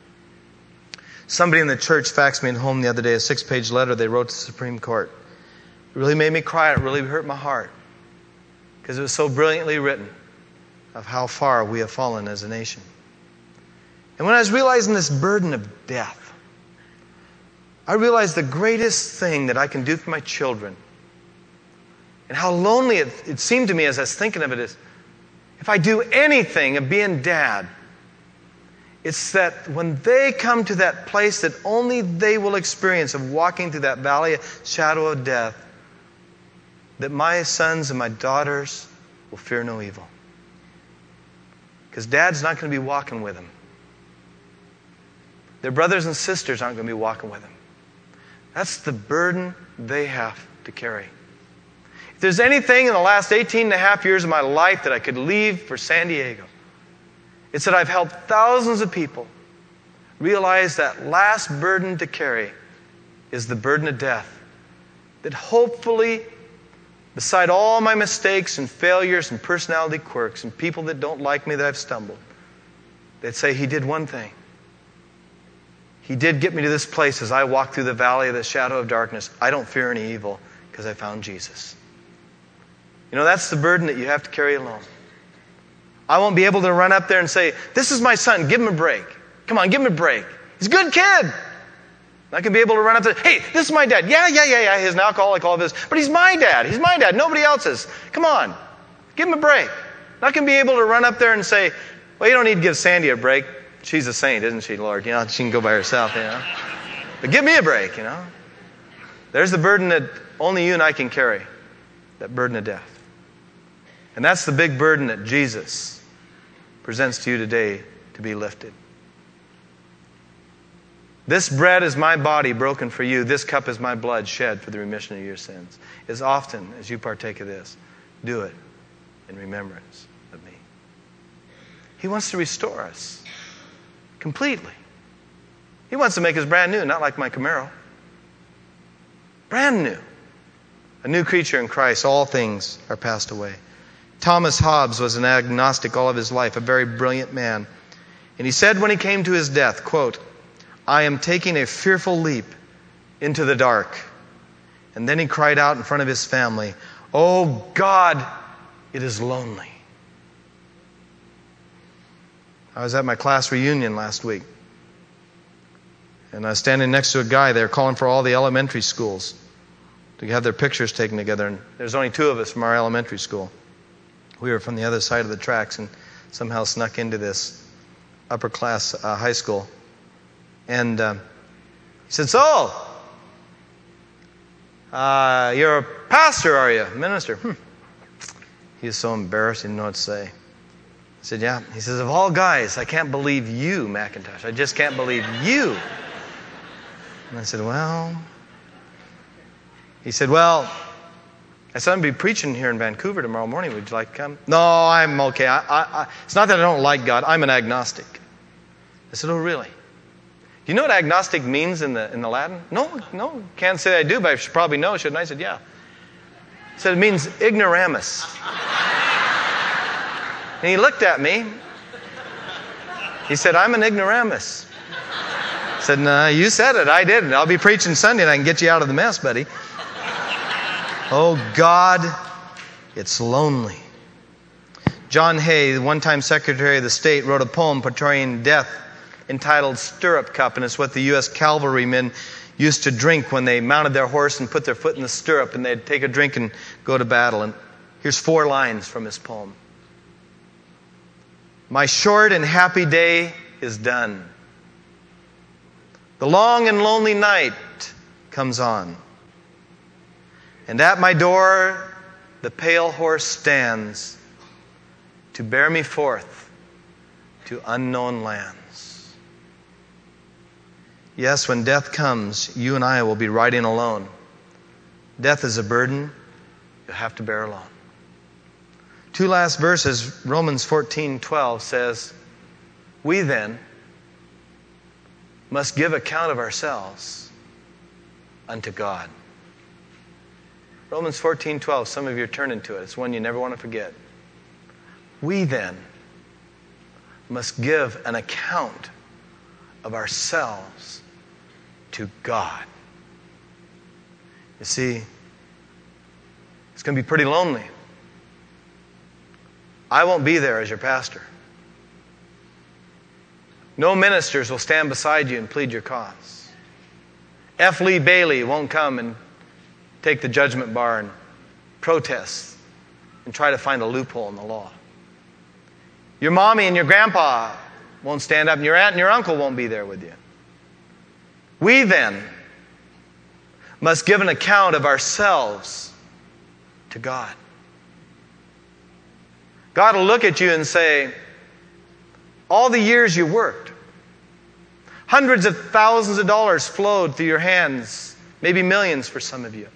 Somebody in the church faxed me at home the other day a 6-page letter they wrote to the Supreme Court. It really made me cry. It really hurt my heart because it was so brilliantly written of how far we have fallen as a nation. And when I was realizing this burden of death, I realized the greatest thing that I can do for my children and how lonely it seemed to me as I was thinking of it is, if I do anything of being dad, it's that when they come to that place that only they will experience of walking through that valley of shadow of death, that my sons and my daughters will fear no evil. Because dad's not going to be walking with them. Their brothers and sisters aren't going to be walking with them. That's the burden they have to carry. If there's anything in the last 18 and a half years of my life that I could leave for San Diego, it's that I've helped thousands of people realize that last burden to carry is the burden of death. That hopefully, beside all my mistakes and failures and personality quirks and people that don't like me that I've stumbled, they'd say, he did one thing. He did get me to this place as I walk through the valley of the shadow of darkness. I don't fear any evil because I found Jesus. That's the burden that you have to carry alone. I won't be able to run up there and say, this is my son, give him a break. Come on, give him a break. He's a good kid. I can be able to run up there, hey, this is my dad. Yeah. He's an alcoholic, all of this. But he's my dad. He's my dad. Nobody else's. Come on, give him a break. I can be able to run up there and say, well, you don't need to give Sandy a break. she's a saint, isn't she, Lord? She can go by herself, But give me a break, There's the burden that only you and I can carry, that burden of death. And that's the big burden that Jesus presents to you today to be lifted. This bread is my body broken for you. This cup is my blood shed for the remission of your sins. As often as you partake of this, do it in remembrance of me. He wants to restore us completely. He wants to make us brand new, not like my Camaro. Brand new. A new creature in Christ. All things are passed away. Thomas Hobbes was an agnostic all of his life, a very brilliant man. And he said when he came to his death, quote, "I am taking a fearful leap into the dark." And then he cried out in front of his family, "Oh God, it is lonely." I was at my class reunion last week. And I was standing next to a guy there calling for all the elementary schools to have their pictures taken together. And there's only 2 of us from our elementary school. We were from the other side of the tracks and somehow snuck into this upper class high school. And he said, "So, you're a pastor, are you? Minister?" He was so embarrassed, he didn't know what to say. I said, "Yeah." He says, "Of all guys, I can't believe you, McIntosh. I just can't believe you." And I said, "Well..." He said, "Well," I said, "I'm going to be preaching here in Vancouver tomorrow morning. Would you like to come?" "No, I'm okay. It's not that I don't like God. I'm an agnostic." I said, "Oh, really? Do you know what agnostic means in the Latin?" No, can't say I do, but I should probably know, shouldn't I? I said, "Yeah." He said, "It means ignoramus." And he looked at me. He said, "I'm an ignoramus." I said, "No, you said it. I didn't. I'll be preaching Sunday and I can get you out of the mess, buddy." Oh God, it's lonely. John Hay, the one-time Secretary of the State, wrote a poem portraying death entitled "Stirrup Cup," and it's what the U.S. cavalrymen used to drink when they mounted their horse and put their foot in the stirrup, and they'd take a drink and go to battle. And here's 4 lines from his poem. "My short and happy day is done. The long and lonely night comes on. And at my door the pale horse stands to bear me forth to unknown lands." Yes, when death comes, you and I will be riding alone. Death is a burden you have to bear alone. 2 last verses, Romans 14:12 says, "We then must give account of ourselves unto God." Romans 14:12, some of you are turning to it. It's one you never want to forget. We then must give an account of ourselves to God. You see, it's going to be pretty lonely. I won't be there as your pastor. No ministers will stand beside you and plead your cause. F. Lee Bailey won't come and take the judgment bar and protest and try to find a loophole in the law. Your mommy and your grandpa won't stand up, and your aunt and your uncle won't be there with you. We then must give an account of ourselves to God. God will look at you and say, all the years you worked, hundreds of thousands of dollars flowed through your hands, maybe millions for some of you.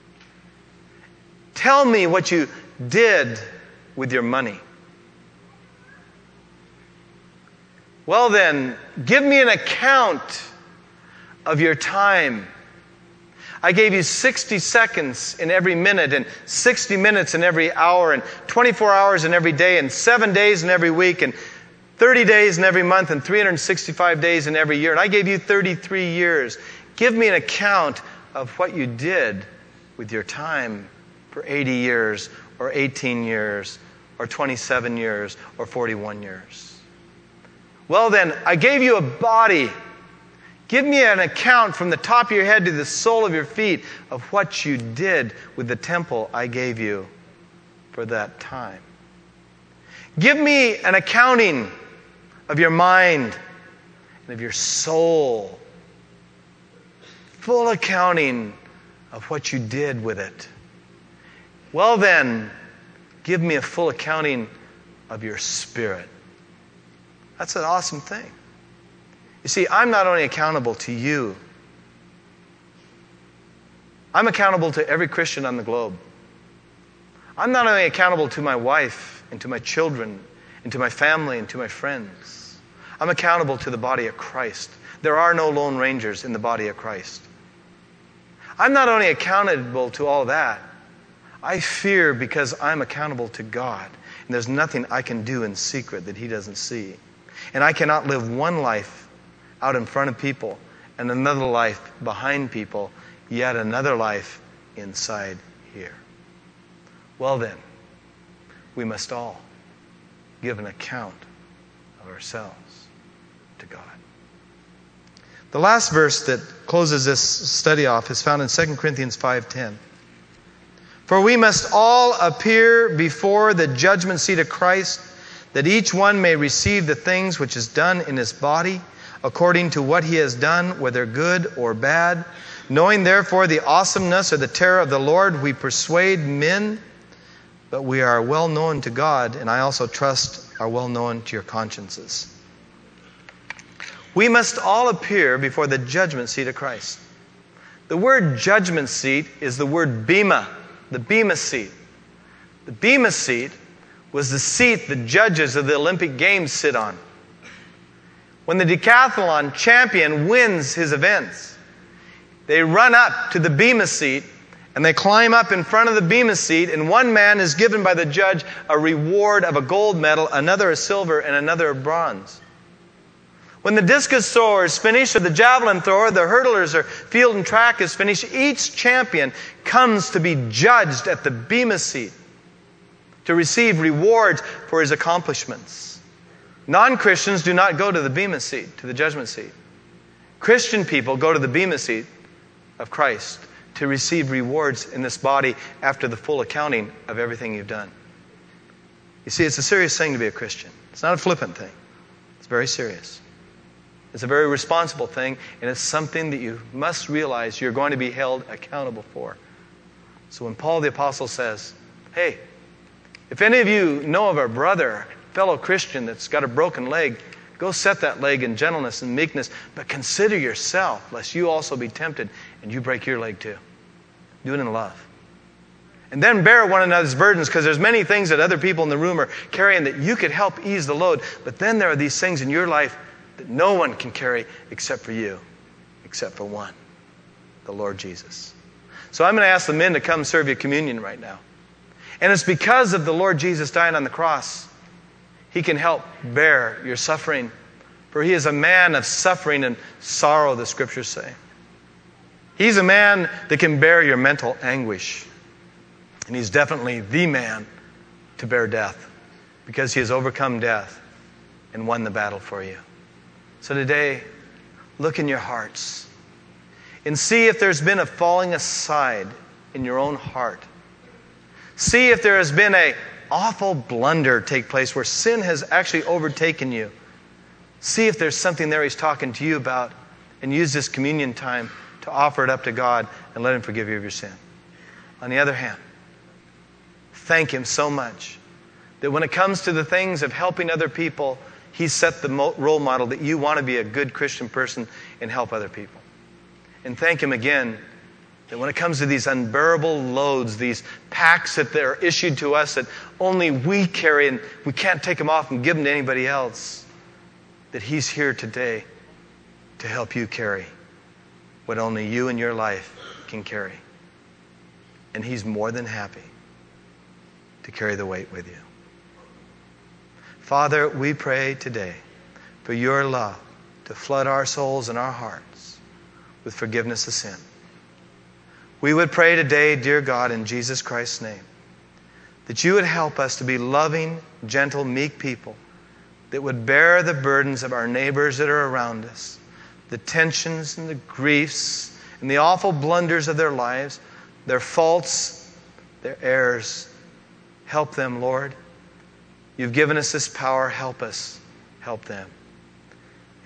Tell me what you did with your money. Well then, give me an account of your time. I gave you 60 seconds in every minute, and 60 minutes in every hour, and 24 hours in every day, and 7 days in every week, and 30 days in every month, and 365 days in every year. And I gave you 33 years. Give me an account of what you did with your time for 80 years, or 18 years, or 27 years, or 41 years. Well then, I gave you a body. Give me an account from the top of your head to the sole of your feet of what you did with the temple I gave you for that time. Give me an accounting of your mind and of your soul. Full accounting of what you did with it. Well then, give me a full accounting of your spirit. That's an awesome thing. You see, I'm not only accountable to you, I'm accountable to every Christian on the globe. I'm not only accountable to my wife and to my children and to my family and to my friends. I'm accountable to the body of Christ. There are no lone rangers in the body of Christ. I'm not only accountable to all that, I fear because I'm accountable to God. And there's nothing I can do in secret that He doesn't see. And I cannot live one life out in front of people and another life behind people, yet another life inside here. Well then, we must all give an account of ourselves to God. The last verse that closes this study off is found in 2 Corinthians 5:10. For we must all appear before the judgment seat of Christ, that each one may receive the things which is done in his body, according to what he has done, whether good or bad. Knowing therefore the awesomeness or the terror of the Lord, we persuade men, but we are well known to God, and I also trust are well known to your consciences. We must all appear before the judgment seat of Christ. The word judgment seat is the word bema, the bema seat. The bema seat was the seat the judges of the Olympic Games sit on. When the decathlon champion wins his events, they run up to the bema seat and they climb up in front of the bema seat, and one man is given by the judge a reward of a gold medal, another a silver, and another a bronze. When the discus thrower is finished, or the javelin thrower, the hurdlers, or field and track is finished, each champion comes to be judged at the bema seat to receive rewards for his accomplishments. Non-Christians do not go to the bema seat, to the judgment seat. Christian people go to the bema seat of Christ to receive rewards in this body after the full accounting of everything you've done. You see, it's a serious thing to be a Christian. It's not a flippant thing. It's very serious. It's a very responsible thing, and it's something that you must realize you're going to be held accountable for. So when Paul the Apostle says, hey, if any of you know of a brother, fellow Christian that's got a broken leg, go set that leg in gentleness and meekness, but consider yourself, lest you also be tempted and you break your leg too. Do it in love. And then bear one another's burdens, because there's many things that other people in the room are carrying that you could help ease the load. But then there are these things in your life that no one can carry except for you, except for one, the Lord Jesus. So I'm going to ask the men to come serve you communion right now. And it's because of the Lord Jesus dying on the cross, He can help bear your suffering. For He is a man of suffering and sorrow, the Scriptures say. He's a man that can bear your mental anguish. And He's definitely the man to bear death, because He has overcome death and won the battle for you. So today, look in your hearts and see if there's been a falling aside in your own heart. See if there has been an awful blunder take place where sin has actually overtaken you. See if there's something there He's talking to you about, and use this communion time to offer it up to God and let Him forgive you of your sin. On the other hand, thank Him so much that when it comes to the things of helping other people, He set the role model that you want to be a good Christian person and help other people. And thank Him again that when it comes to these unbearable loads, these packs that are issued to us that only we carry and we can't take them off and give them to anybody else, that He's here today to help you carry what only you in your life can carry. And He's more than happy to carry the weight with you. Father, we pray today for your love to flood our souls and our hearts with forgiveness of sin. We would pray today, dear God, in Jesus Christ's name, that you would help us to be loving, gentle, meek people that would bear the burdens of our neighbors that are around us, the tensions and the griefs and the awful blunders of their lives, their faults, their errors. Help them, Lord. You've given us this power. Help us. Help them.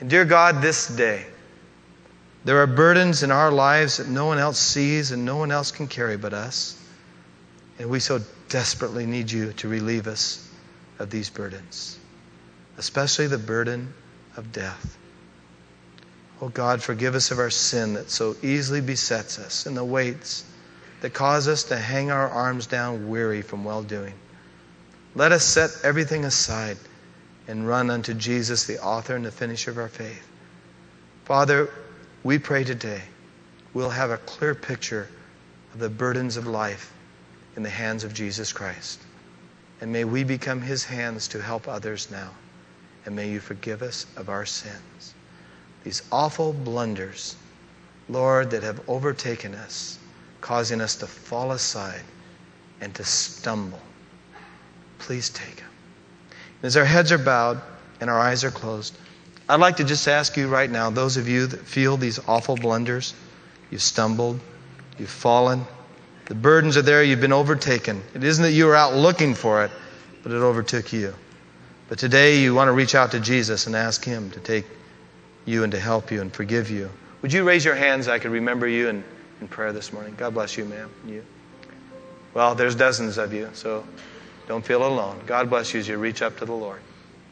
And dear God, this day, there are burdens in our lives that no one else sees and no one else can carry but us. And we so desperately need you to relieve us of these burdens, especially the burden of death. Oh God, forgive us of our sin that so easily besets us and the weights that cause us to hang our arms down weary from well-doing. Let us set everything aside and run unto Jesus, the author and the finisher of our faith. Father, we pray today we'll have a clear picture of the burdens of life in the hands of Jesus Christ. And may we become his hands to help others now. And may you forgive us of our sins. These awful blunders, Lord, that have overtaken us, causing us to fall aside and to stumble. Please take them. As our heads are bowed and our eyes are closed, I'd like to just ask you right now, those of you that feel these awful blunders, you've stumbled, you've fallen, the burdens are there, you've been overtaken. It isn't that you were out looking for it, but it overtook you. But today you want to reach out to Jesus and ask him to take you and to help you and forgive you. Would you raise your hands so I could remember you in prayer this morning? God bless you, ma'am. You. Well, there's dozens of you, so don't feel alone. God bless you as you reach up to the Lord.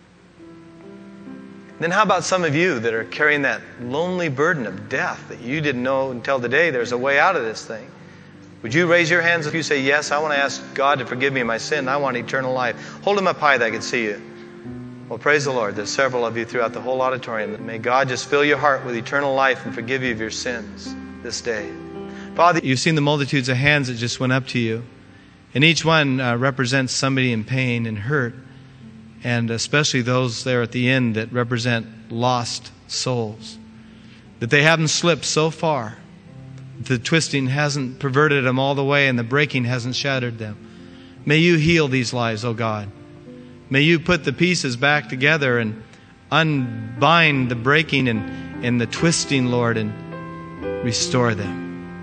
Then how about some of you that are carrying that lonely burden of death that you didn't know until today there's a way out of this thing? Would you raise your hands if you say, yes, I want to ask God to forgive me my sin. I want eternal life. Hold them up high that I can see you. Well, praise the Lord. There's several of you throughout the whole auditorium. May God just fill your heart with eternal life and forgive you of your sins this day. Father, you've seen the multitudes of hands that just went up to you. And each one represents somebody in pain and hurt. And especially those there at the end that represent lost souls. That they haven't slipped so far. The twisting hasn't perverted them all the way and the breaking hasn't shattered them. May you heal these lives, O God. May you put the pieces back together and unbind the breaking and the twisting, Lord, and restore them.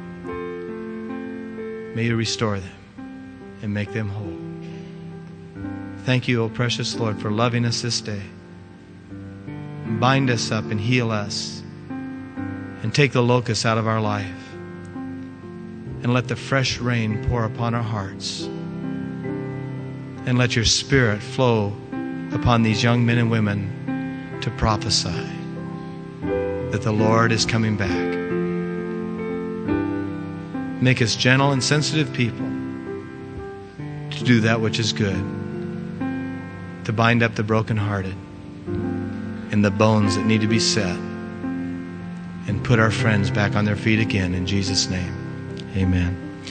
May you restore them and make them whole. Thank you, O precious Lord, for loving us this day. Bind us up and heal us and take the locusts out of our life. And let the fresh rain pour upon our hearts. And let your Spirit flow upon these young men and women to prophesy that the Lord is coming back. Make us gentle and sensitive people to do that which is good, to bind up the brokenhearted and the bones that need to be set, and put our friends back on their feet again in Jesus' name. Amen.